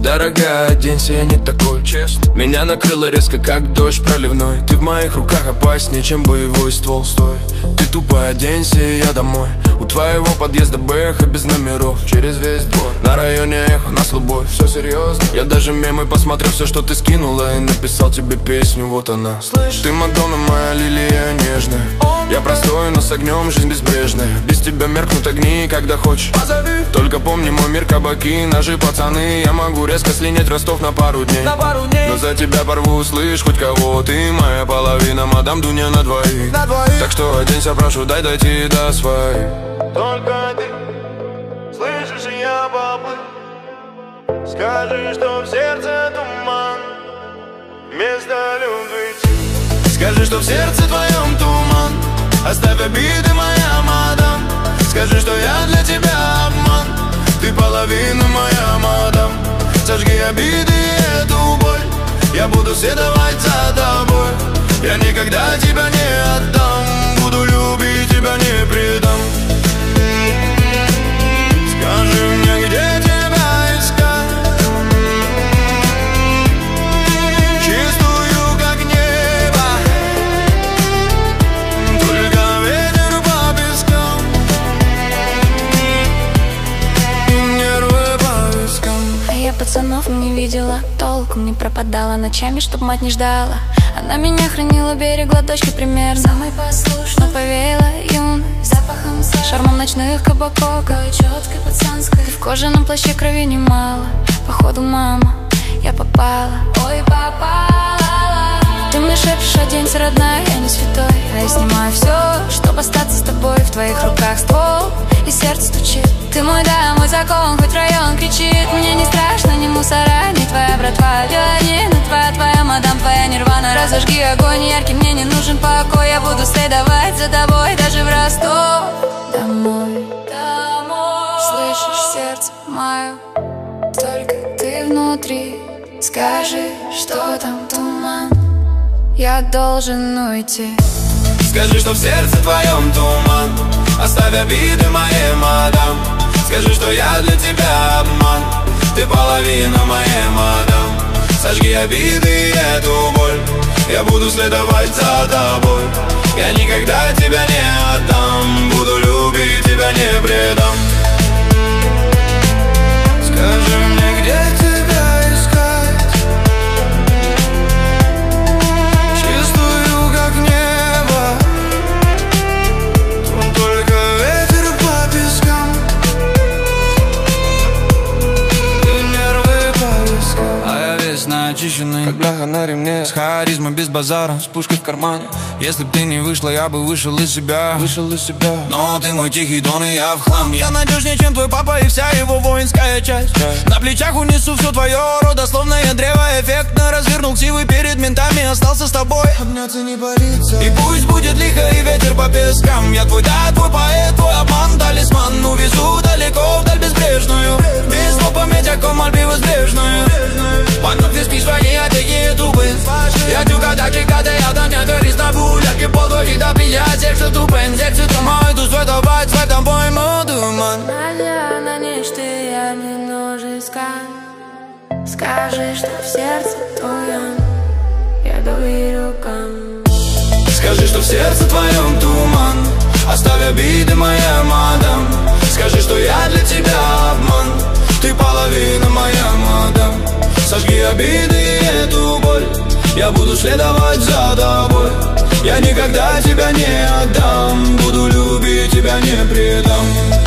Дорогая, оденься, я не такой, честно. Меня накрыло резко, как дождь проливной. Ты в моих руках опаснее, чем боевой ствол. Стой, ты тупо оденься, и я домой. У твоего подъезда бэха без номеров. Через весь двор, на районе эхо, нас любовь. Все серьезно, я даже мемы посмотрел, все, что ты скинула, и написал тебе песню, вот она. Слышь, ты Мадонна, моя лилия нежная. Я простой, но с огнем жизнь безбрежная. Без тебя меркнут огни, когда хочешь позови. Только помни, мой мир кабаки, ножи, пацаны. Я могу резко слинять Ростов на пару дней. Но за тебя порву, слышь, хоть кого. Ты моя половина, мадам Дуня на двоих. Так что оденься, прошу, дай дойти до своих. Только ты слышишь, и я поплыл. Скажи, что в сердце туман вместо любви. Скажи, что в сердце твоем туман. Оставь обиды, моя мадам. Скажи, что я для тебя обман. Ты половина, моя мадам. Сожги обиды и эту боль. Я буду следовать за тобой. Я никогда тебя не отдам. Буду любить, тебя не предам. Скажи мне, где тебя искать. Чистую, как небо. Только ветер по пескам и нервы по вискам. А я пацанов не видела толком, не пропадала ночами, чтоб мать не ждала. Она меня хранила, берегла, дочки пример. Самой послушной, но повеяла юность запахом сада, шармом ночных кабаков, четкой пацанской. Ты в кожаном плаще, крови немало. Походу, мама, я попала. Ой, попала. Ты мне шепчешь, оденься, родная, я не святой. А я снимаю все, чтобы остаться с тобой. В твоих руках ствол, и сердце стучит. Ты мой, да, мой закон, хоть район кричит. Мне не страшно ни мусора, ни твоя братва. Пианино, твоя мадам, твоя нирвана. Разожги огонь яркий, мне не нужен покой. Я буду следовать за тобой, даже в Ростов. Домой, домой. Слышишь, сердце мое, только ты внутри. Скажи, что там туман. Я должен уйти. Скажи, что в сердце твоем туман. Оставь обиды, моей мадам. Скажи, что я для тебя обман. Ты половина, моей мадам. Сожги обиды и эту боль. Я буду следовать за тобой. Я никогда тебя не отдам. Буду любить, тебя не предам. Скажи мне, где тебя искать. Чистую, как небо. Только ветер по пескам и нервы по вискам. А я весь начищенный, как бляха на ремне. С харизмой без базара, с пушкой в кармане. Если б ты не вышла, я бы вышел из себя. Но ты мой тихий дон, и я в хлам. Я надежнее, чем твой папа и вся его воинская часть. На плечах унесу все твое родословное древо. Эффектно развернул ксивы перед ментами. Остался с тобой, Обняться не бориться. и пусть будет лихо и ветер по пескам. Я твой, да, твой поэт, твой обман, талисман. Увезу далеко вдаль безбрежную. Без слов пометь, о ком Мальдивы сбрежную. Вокруг ты спишь свои отдыхи тупы. Я тюка так чекати, я там не горі табу. Як і подвоги до п'ять, як що тупен, як що тримаю, тут световать, светом пойму туман. На нечто я немножечко. Скажи, что в сердце твоем я доверю рукам. Скажи, что в сердце твоем туман. Оставь обиды, моя мадам. Скажи, что я для тебя обман. Ты половина, моя мадам. Сожги обиды и эту боль. Я буду следовать за тобой. Я никогда тебя не отдам. Буду любить, тебя не предам.